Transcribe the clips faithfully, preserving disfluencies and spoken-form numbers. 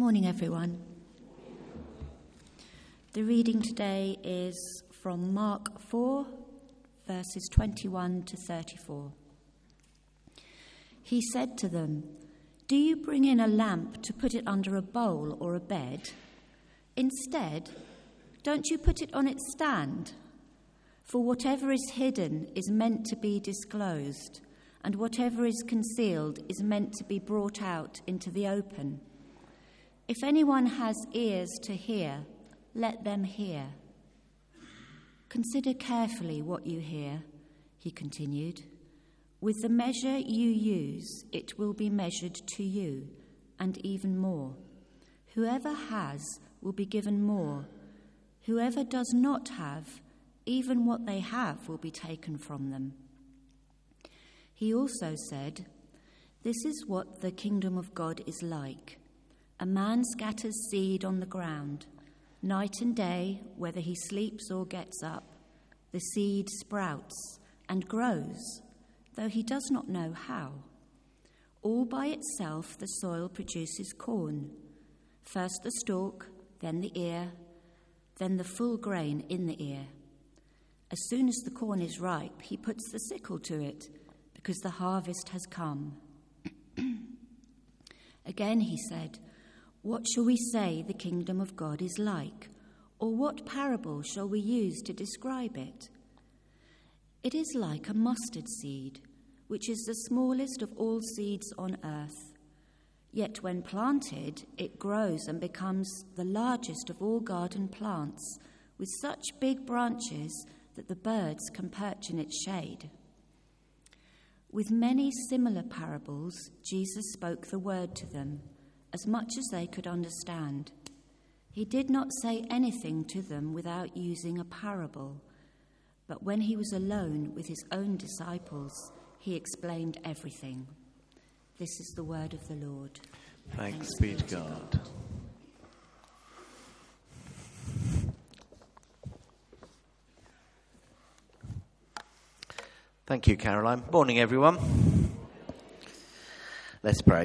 Morning, everyone. The reading today is from Mark four, verses twenty-one to thirty-four. He said to them, "Do you bring in a lamp to put it under a bowl or a bed? Instead, don't you put it on its stand? For whatever is hidden is meant to be disclosed, and whatever is concealed is meant to be brought out into the open. If anyone has ears to hear, let them hear. Consider carefully what you hear," he continued. "With the measure you use, it will be measured to you, and even more. Whoever has will be given more. Whoever does not have, even what they have will be taken from them." He also said, "This is what the kingdom of God is like. A man scatters seed on the ground. Night and day, whether he sleeps or gets up, the seed sprouts and grows, though he does not know how. All by itself the soil produces corn. First the stalk, then the ear, then the full grain in the ear. As soon as the corn is ripe, he puts the sickle to it, because the harvest has come." Again he said, "What shall we say the kingdom of God is like? Or what parable shall we use to describe it? It is like a mustard seed, which is the smallest of all seeds on earth. Yet when planted, it grows and becomes the largest of all garden plants, with such big branches that the birds can perch in its shade." With many similar parables, Jesus spoke the word to them, as much as they could understand. He did not say anything to them without using a parable, but when he was alone with his own disciples, he explained everything. This is the word of the Lord. Thanks, Thanks be to God. God. Thank you, Caroline. Morning, everyone. Let's pray.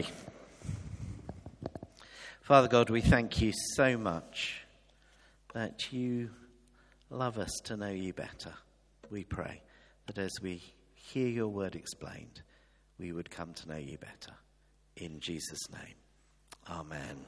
Father God, we thank you so much that you love us to know you better. We pray that as we hear your word explained, we would come to know you better. In Jesus' name, amen.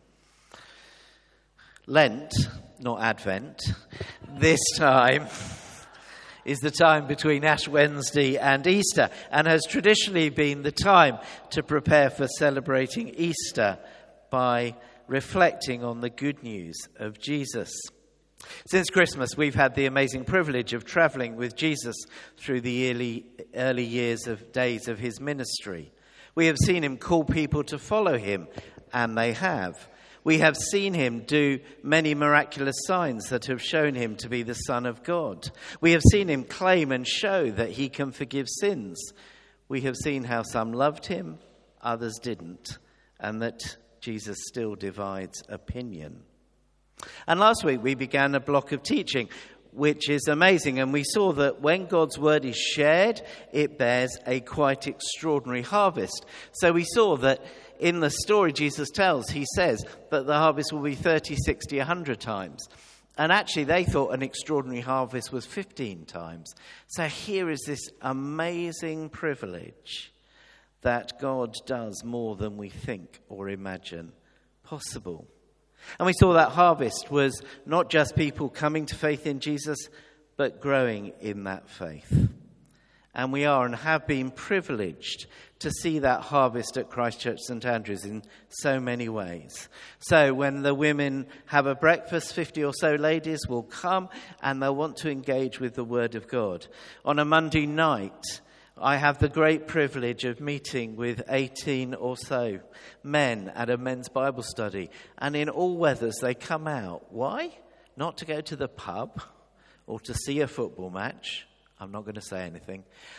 Lent, not Advent, this time is the time between Ash Wednesday and Easter, and has traditionally been the time to prepare for celebrating Easter by reflecting on the good news of Jesus. Since Christmas, we've had the amazing privilege of travelling with Jesus through the early, early years of days of his ministry. We have seen him call people to follow him, and they have. We have seen him do many miraculous signs that have shown him to be the Son of God. We have seen him claim and show that he can forgive sins. We have seen how some loved him, others didn't, and that Jesus still divides opinion. And last week we began a block of teaching, which is amazing. And we saw that when God's word is shared, it bears a quite extraordinary harvest. So we saw that in the story Jesus tells, he says that the harvest will be thirty, sixty, one hundred times. And actually they thought an extraordinary harvest was fifteen times. So here is this amazing privilege that God does more than we think or imagine possible. And we saw that harvest was not just people coming to faith in Jesus, but growing in that faith. And we are and have been privileged to see that harvest at Christchurch St Andrews in so many ways. So when the women have a breakfast, fifty or so ladies will come and they'll want to engage with the Word of God. On a Monday night, I have the great privilege of meeting with eighteen or so men at a men's Bible study. And in all weathers, they come out. Why? Not to go to the pub or to see a football match. I'm not going to say anything.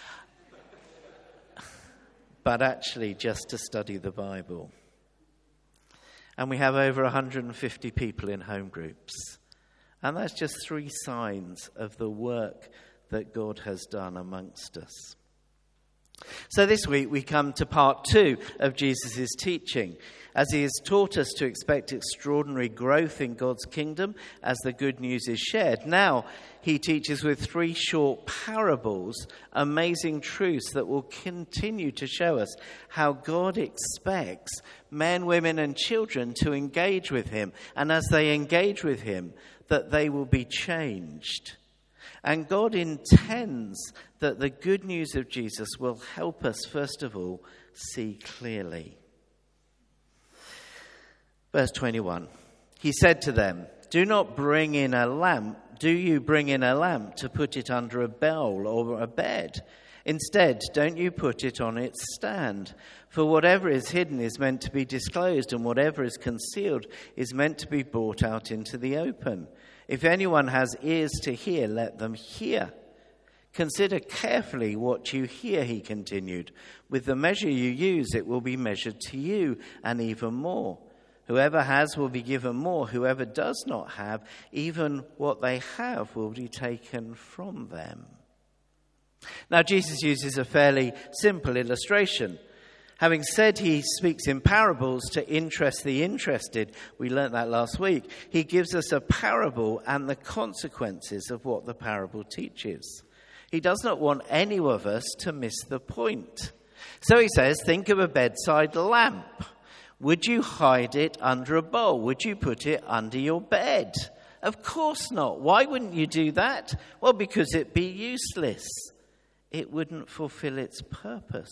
But actually just to study the Bible. And we have over one hundred fifty people in home groups. And that's just three signs of the work that God has done amongst us. So this week we come to part two of Jesus' teaching, as he has taught us to expect extraordinary growth in God's kingdom as the good news is shared. Now he teaches with three short parables, amazing truths that will continue to show us how God expects men, women and children to engage with him, and as they engage with him, that they will be changed. And God intends that the good news of Jesus will help us, first of all, see clearly. Verse twenty-one, he said to them, "Do not bring in a lamp. Do you bring in a lamp to put it under a bowl or a bed? Instead, don't you put it on its stand? For whatever is hidden is meant to be disclosed, and whatever is concealed is meant to be brought out into the open. If anyone has ears to hear, let them hear. Consider carefully what you hear," he continued. "With the measure you use, it will be measured to you, and even more. Whoever has will be given more. Whoever does not have, even what they have will be taken from them." Now, Jesus uses a fairly simple illustration. Having said he speaks in parables to interest the interested, we learnt that last week, he gives us a parable and the consequences of what the parable teaches. He does not want any of us to miss the point. So he says, think of a bedside lamp. Would you hide it under a bowl? Would you put it under your bed? Of course not. Why wouldn't you do that? Well, because it'd be useless. It wouldn't fulfill its purpose.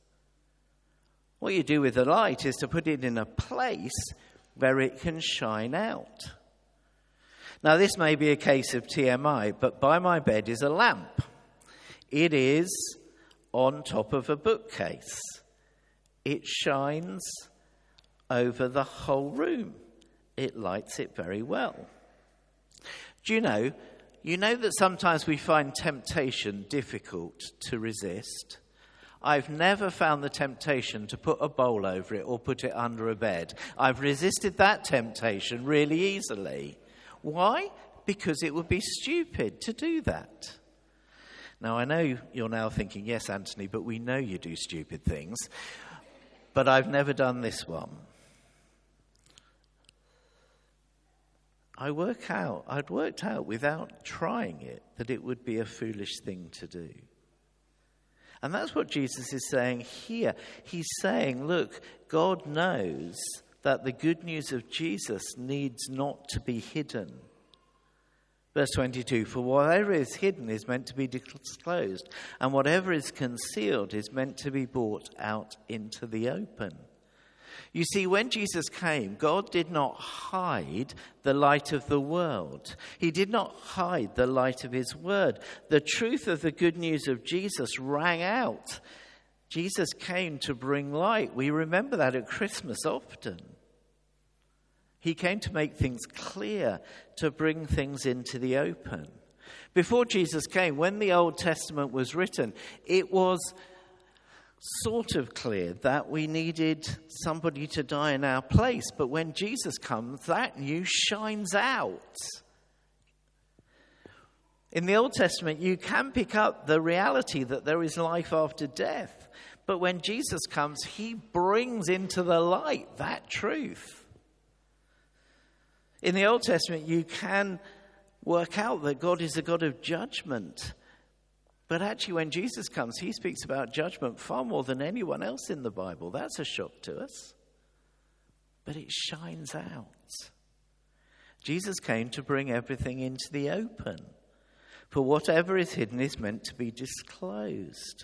What you do with the light is to put it in a place where it can shine out. Now, this may be a case of T M I, but by my bed is a lamp. It is on top of a bookcase. It shines over the whole room. It lights it very well. Do you know, you know that sometimes we find temptation difficult to resist? I've never found the temptation to put a bowl over it or put it under a bed. I've resisted that temptation really easily. Why? Because it would be stupid to do that. Now, I know you're now thinking, yes, Anthony, but we know you do stupid things. But I've never done this one. I work out, I'd worked out without trying it that it would be a foolish thing to do. And that's what Jesus is saying here. He's saying, look, God knows that the good news of Jesus needs not to be hidden. Verse twenty-two, for whatever is hidden is meant to be disclosed, and whatever is concealed is meant to be brought out into the open. You see, when Jesus came, God did not hide the light of the world. He did not hide the light of his word. The truth of the good news of Jesus rang out. Jesus came to bring light. We remember that at Christmas often. He came to make things clear, to bring things into the open. Before Jesus came, when the Old Testament was written, it was sort of clear that we needed somebody to die in our place. But when Jesus comes, that news shines out. In the Old Testament, you can pick up the reality that there is life after death. But when Jesus comes, he brings into the light that truth. In the Old Testament, you can work out that God is a God of judgment. But actually, when Jesus comes, he speaks about judgment far more than anyone else in the Bible. That's a shock to us. But it shines out. Jesus came to bring everything into the open. For whatever is hidden is meant to be disclosed.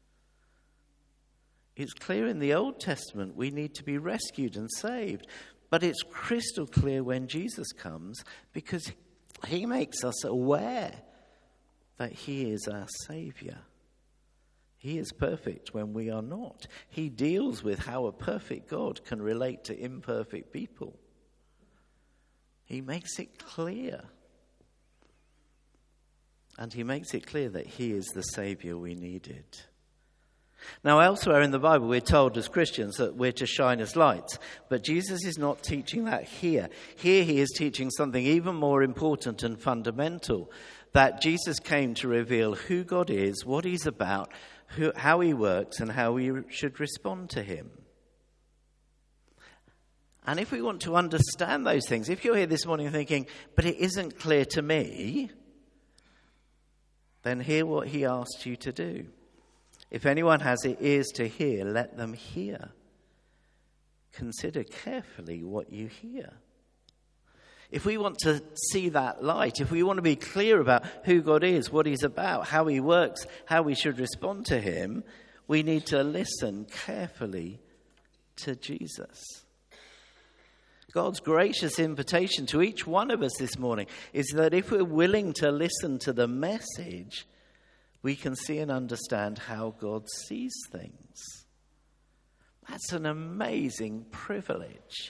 It's clear in the Old Testament we need to be rescued and saved. But it's crystal clear when Jesus comes because he makes us aware that he is our Saviour. He is perfect when we are not. He deals with how a perfect God can relate to imperfect people. He makes it clear. And he makes it clear that he is the Saviour we needed. Now, elsewhere in the Bible, we're told as Christians that we're to shine as lights. But Jesus is not teaching that here. Here he is teaching something even more important and fundamental. That Jesus came to reveal who God is, what he's about, who, how he works and how we should respond to him. And if we want to understand those things, if you're here this morning thinking, but it isn't clear to me, then hear what he asks you to do. If anyone has ears to hear, let them hear. Consider carefully what you hear. If we want to see that light, if we want to be clear about who God is, what he's about, how he works, how we should respond to him, we need to listen carefully to Jesus. God's gracious invitation to each one of us this morning is that if we're willing to listen to the message, we can see and understand how God sees things. That's an amazing privilege.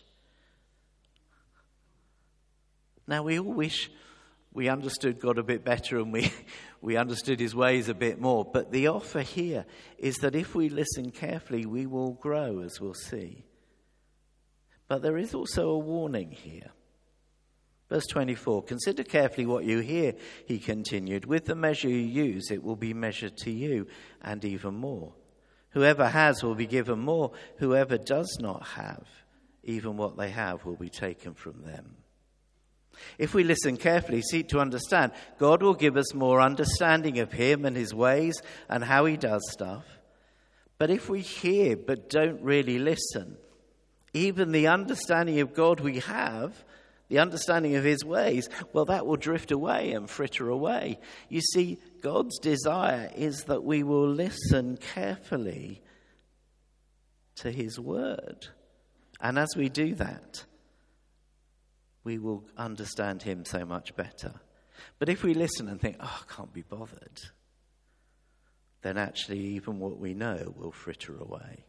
Now, we all wish we understood God a bit better and we, we understood his ways a bit more. But the offer here is that if we listen carefully, we will grow, as we'll see. But there is also a warning here. Verse twenty-four, consider carefully what you hear, he continued. With the measure you use, it will be measured to you, and even more. Whoever has will be given more. Whoever does not have, even what they have will be taken from them. If we listen carefully, seek to understand, God will give us more understanding of him and his ways and how he does stuff. But if we hear but don't really listen, even the understanding of God we have, the understanding of his ways, well, that will drift away and fritter away. You see, God's desire is that we will listen carefully to his word. And as we do that, we will understand him so much better. But if we listen and think, oh, I can't be bothered, then actually even what we know will fritter away.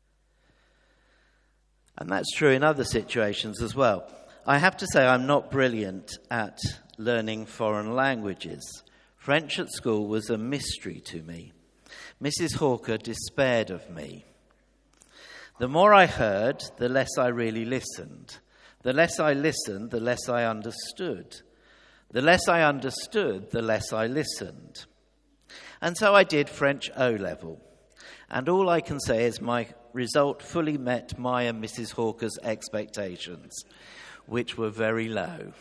And that's true in other situations as well. I have to say I'm not brilliant at learning foreign languages. French at school was a mystery to me. Missus Hawker despaired of me. The more I heard, the less I really listened. The less I listened, the less I understood. The less I understood, the less I listened. And so I did French O-level. And all I can say is my result fully met my and Missus Hawker's expectations, which were very low.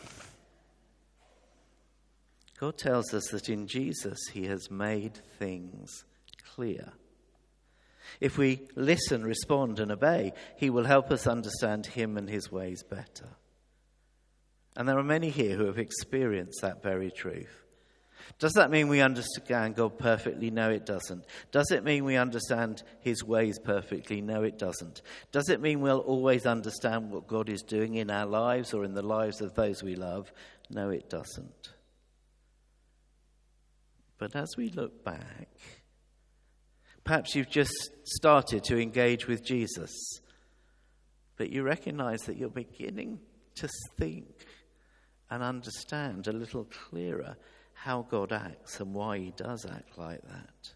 God tells us that in Jesus he has made things clear. If we listen, respond, and obey, he will help us understand him and his ways better. And there are many here who have experienced that very truth. Does that mean we understand God perfectly? No, it doesn't. Does it mean we understand his ways perfectly? No, it doesn't. Does it mean we'll always understand what God is doing in our lives or in the lives of those we love? No, it doesn't. But as we look back, perhaps you've just started to engage with Jesus, but you recognize that you're beginning to think and understand a little clearer how God acts and why he does act like that.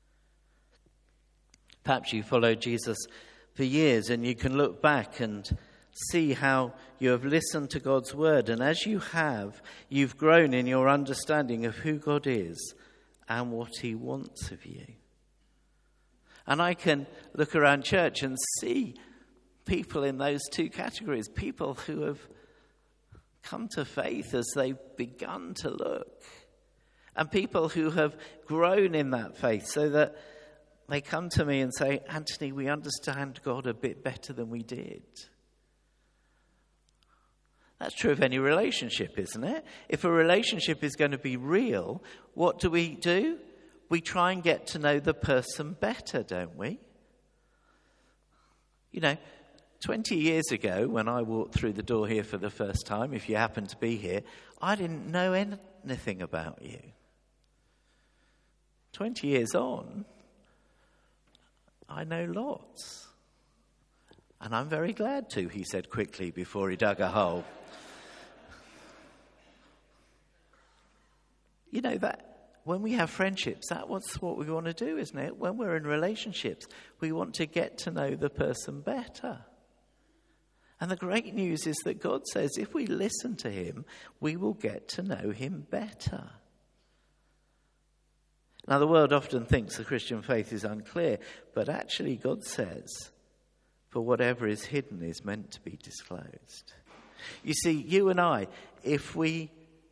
Perhaps you followed Jesus for years and you can look back and see how you have listened to God's word, and as you have, you've grown in your understanding of who God is and what he wants of you. And I can look around church and see people in those two categories, people who have come to faith as they've begun to look, and people who have grown in that faith so that they come to me and say, Anthony, we understand God a bit better than we did. That's true of any relationship, isn't it? If a relationship is going to be real, what do we do? We try and get to know the person better, don't we? You know, twenty years ago, when I walked through the door here for the first time, if you happen to be here, I didn't know anything about you. twenty years on, I know lots. And I'm very glad to, he said quickly before he dug a hole. You know, that when we have friendships, that's what we want to do, isn't it? When we're in relationships, we want to get to know the person better. And the great news is that God says if we listen to him, we will get to know him better. Now, the world often thinks the Christian faith is unclear, but actually God says, for whatever is hidden is meant to be disclosed. You see, you and I, if we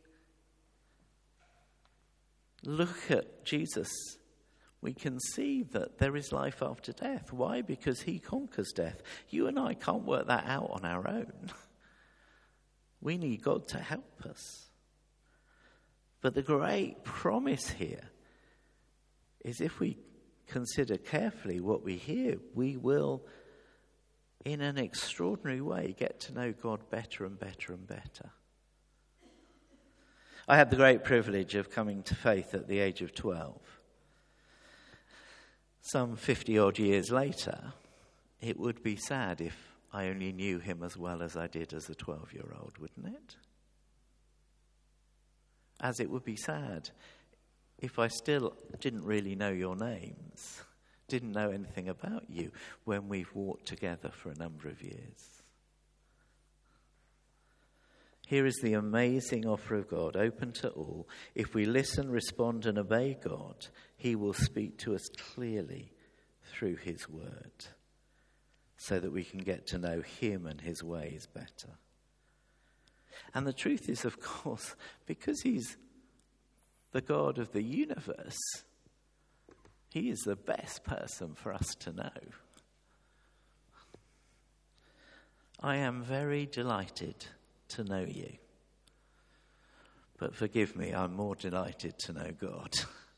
look at Jesus, we can see that there is life after death. Why? Because he conquers death. You and I can't work that out on our own. We need God to help us. But the great promise here is if we consider carefully what we hear, we will, in an extraordinary way, get to know God better and better and better. I had the great privilege of coming to faith at the age of twelve. Some fifty-odd years later, it would be sad if I only knew him as well as I did as a twelve-year-old, wouldn't it? As it would be sad if I still didn't really know your names, didn't know anything about you when we've walked together for a number of years. Here is the amazing offer of God, open to all. If we listen, respond, and obey God, he will speak to us clearly through his word, so that we can get to know him and his ways better. And the truth is, of course, because he's the God of the universe, he is the best person for us to know. I am very delighted to know you. But forgive me, I'm more delighted to know God.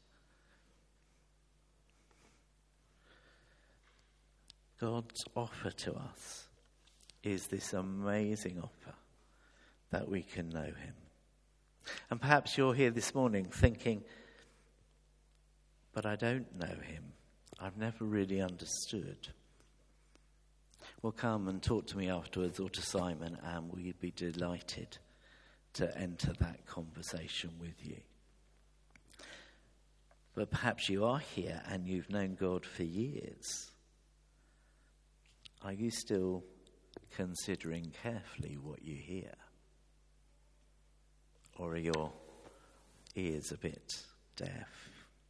God's offer to us is this amazing offer that we can know him. And perhaps you're here this morning thinking, but I don't know him. I've never really understood. Well, come and talk to me afterwards or to Simon, and we'd be delighted to enter that conversation with you. But perhaps you are here and you've known God for years. Are you still considering carefully what you hear? Or are your ears a bit deaf?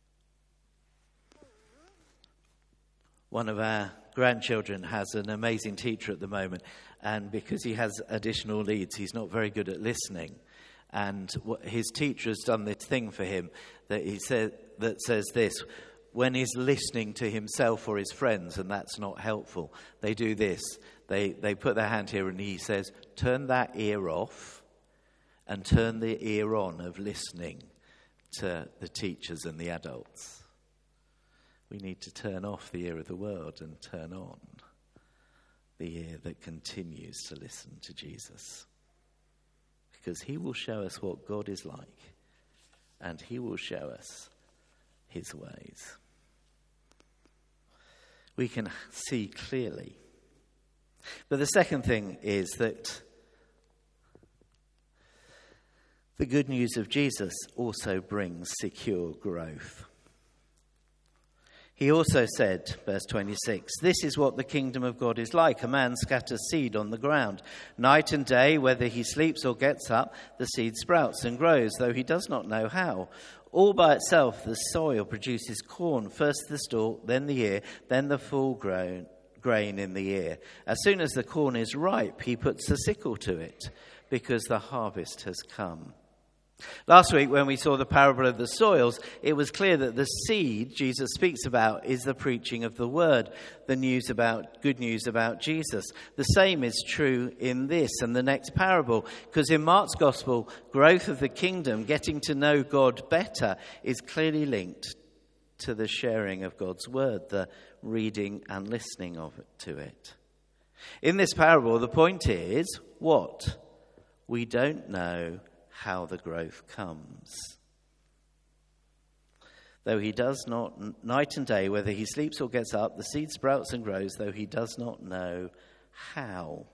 One of our grandchildren has an amazing teacher at the moment, and because he has additional needs, he's not very good at listening. And what his teacher has done this thing for him that he said that says this: when he's listening to himself or his friends, and that's not helpful, they do this. They they put their hand here, and he says, "Turn that ear off, and turn the ear on of listening to the teachers and the adults." We need to turn off the ear of the world and turn on the ear that continues to listen to Jesus. Because he will show us what God is like, and he will show us his ways. We can see clearly. But the second thing is that the good news of Jesus also brings secure growth. He also said, verse twenty-six, "This is what the kingdom of God is like. A man scatters seed on the ground. Night and day, whether he sleeps or gets up, the seed sprouts and grows, though he does not know how. All by itself the soil produces corn, first the stalk, then the ear, then the full grown grain in the ear. As soon as the corn is ripe, he puts the sickle to it, because the harvest has come." Last week, when we saw the parable of the soils, it was clear that the seed Jesus speaks about is the preaching of the word, the news about, good news about Jesus. The same is true in this and the next parable, because in Mark's gospel, growth of the kingdom, getting to know God better, is clearly linked to the sharing of God's word, the reading and listening of it, to it. In this parable, the point is, what? We don't know how the growth comes. Though he does not, night and day, whether he sleeps or gets up, the seed sprouts and grows, though he does not know how.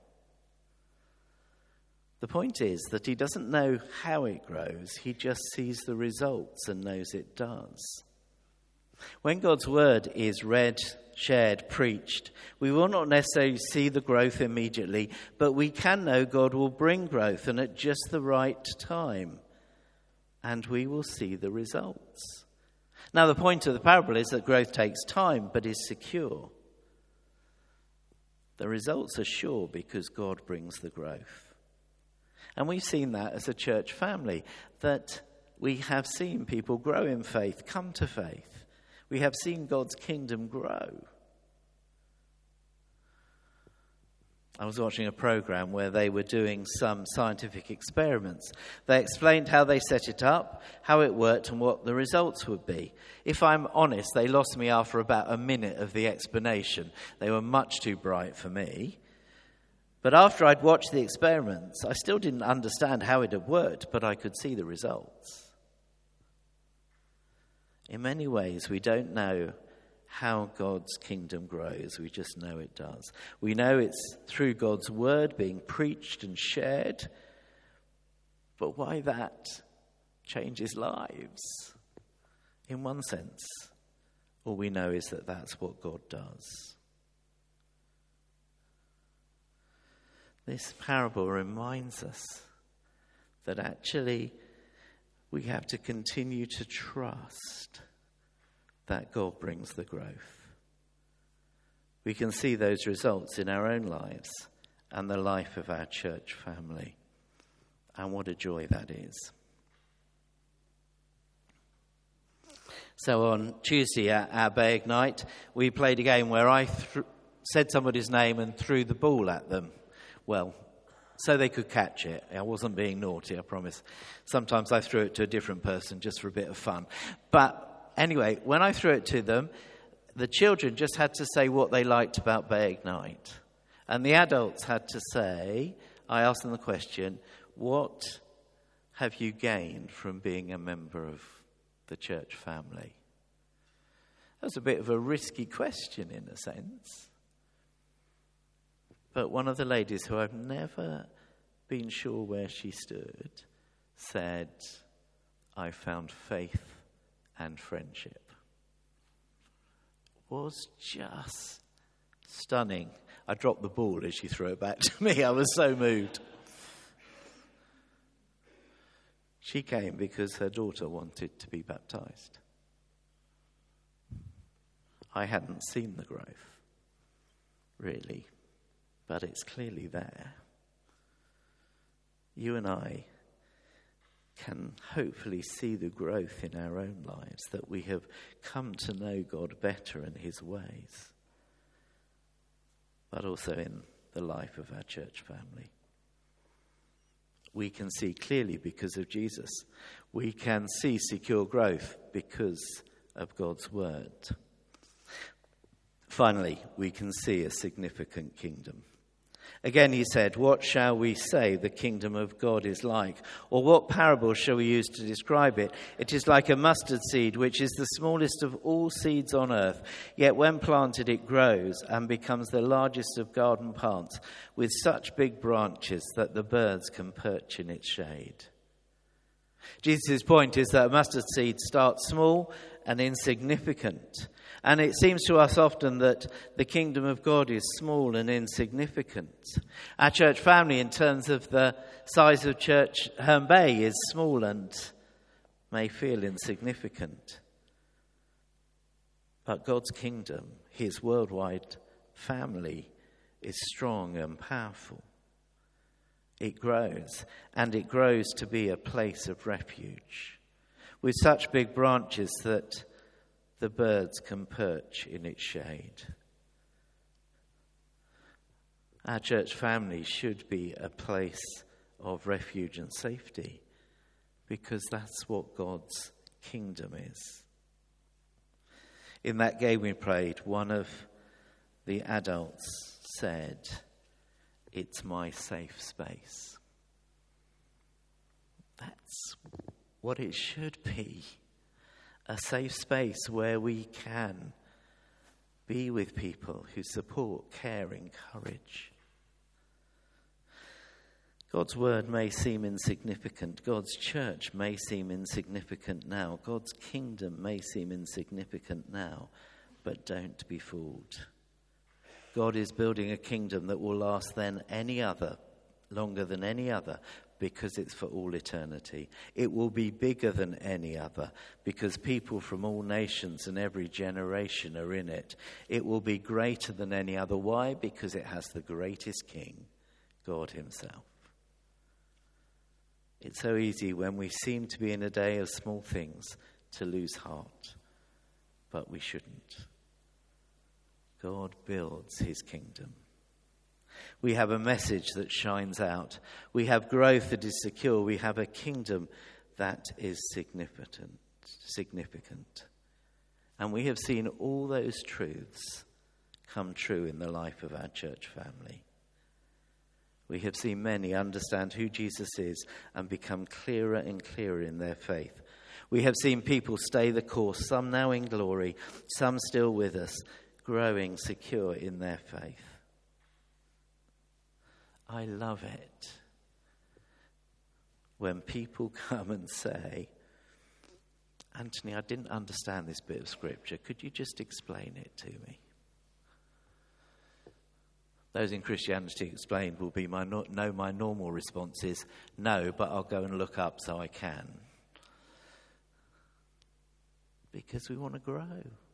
The point is that he doesn't know how it grows, he just sees the results and knows it does. When God's word is read, shared, preached, we will not necessarily see the growth immediately, but we can know God will bring growth, and at just the right time, and we will see the results. Now, the point of the parable is that growth takes time, but is secure. The results are sure because God brings the growth. And we've seen that as a church family, that we have seen people grow in faith, come to faith. We have seen God's kingdom grow. I was watching a program where they were doing some scientific experiments. They explained how they set it up, how it worked, and what the results would be. If I'm honest, they lost me after about a minute of the explanation. They were much too bright for me. But after I'd watched the experiments, I still didn't understand how it had worked, but I could see the results. In many ways, we don't know how God's kingdom grows. We just know it does. We know it's through God's word being preached and shared. But why that changes lives? In one sense, all we know is that that's what God does. This parable reminds us that actually we have to continue to trust that God brings the growth. We can see those results in our own lives and the life of our church family. And what a joy that is. So on Tuesday at our Bay Ignite, we played a game where I th- said somebody's name and threw the ball at them. Well, so they could catch it. I wasn't being naughty, I promise. Sometimes I threw it to a different person just for a bit of fun. But anyway, when I threw it to them, the children just had to say what they liked about Bay Ignite. And the adults had to say, I asked them the question, what have you gained from being a member of the church family? That's a bit of a risky question in a sense. But one of the ladies, who I've never been sure where she stood, said, I found faith and friendship. Was just stunning. I dropped the ball as she threw it back to me. I was so moved. She came because her daughter wanted to be baptized. I hadn't seen the growth, really, but it's clearly there. You and I can hopefully see the growth in our own lives, that we have come to know God better and his ways, but also in the life of our church family. We can see clearly because of Jesus. We can see secure growth because of God's word. Finally, we can see a significant kingdom. Again, he said, what shall we say the kingdom of God is like? Or what parable shall we use to describe it? It is like a mustard seed, which is the smallest of all seeds on earth. Yet when planted, it grows and becomes the largest of garden plants, with such big branches that the birds can perch in its shade. Jesus' point is that a mustard seed starts small and insignificant. And it seems to us often that the kingdom of God is small and insignificant. Our church family, in terms of the size of Church Herne Bay, is small and may feel insignificant. But God's kingdom, his worldwide family, is strong and powerful. It grows, and it grows to be a place of refuge, with such big branches that the birds can perch in its shade. Our church family should be a place of refuge and safety, because that's what God's kingdom is. In that game we played, one of the adults said, "It's my safe space." That's what it should be. A safe space where we can be with people who support, care, encourage. God's word may seem insignificant. God's church may seem insignificant now. God's kingdom may seem insignificant now. But don't be fooled. God is building a kingdom that will last than any other, longer than any other, because it's for all eternity. It will be bigger than any other because people from all nations and every generation are in it. It will be greater than any other. Why? Because it has the greatest King, God himself. It's so easy when we seem to be in a day of small things to lose heart, but we shouldn't. God builds his kingdom. We have a message that shines out. We have growth that is secure. We have a kingdom that is significant, significant. And we have seen all those truths come true in the life of our church family. We have seen many understand who Jesus is and become clearer and clearer in their faith. We have seen people stay the course, some now in glory, some still with us, growing secure in their faith. I love it when people come and say, Anthony, I didn't understand this bit of scripture. Could you just explain it to me? Those in Christianity Explained will be my no, no my normal response is no, but I'll go and look up so I can. Because we want to grow.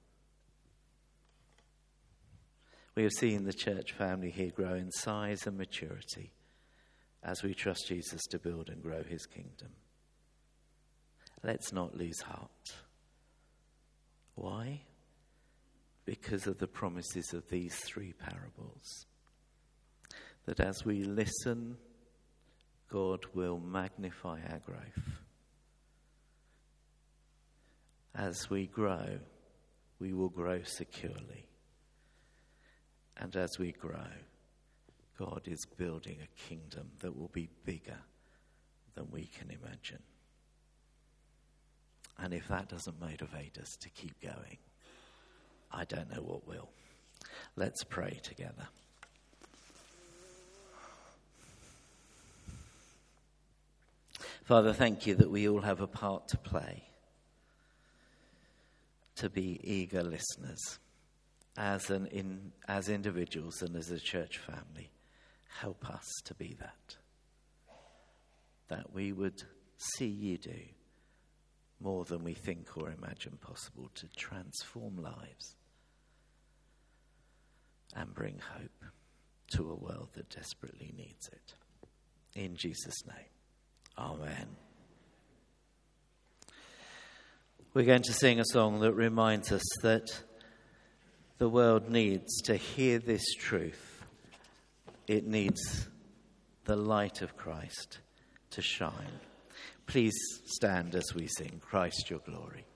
We have seen the church family here grow in size and maturity as we trust Jesus to build and grow his kingdom. Let's not lose heart. Why? Because of the promises of these three parables. That as we listen, God will magnify our growth. As we grow, we will grow securely. And as we grow, God is building a kingdom that will be bigger than we can imagine. And if that doesn't motivate us to keep going, I don't know what will. Let's pray together. Father, thank you that we all have a part to play, to be eager listeners. As an in, as individuals and as a church family, help us to be that. That we would see you do more than we think or imagine possible to transform lives and bring hope to a world that desperately needs it. In Jesus' name, amen. We're going to sing a song that reminds us that the world needs to hear this truth. It needs the light of Christ to shine. Please stand as we sing, Christ your glory.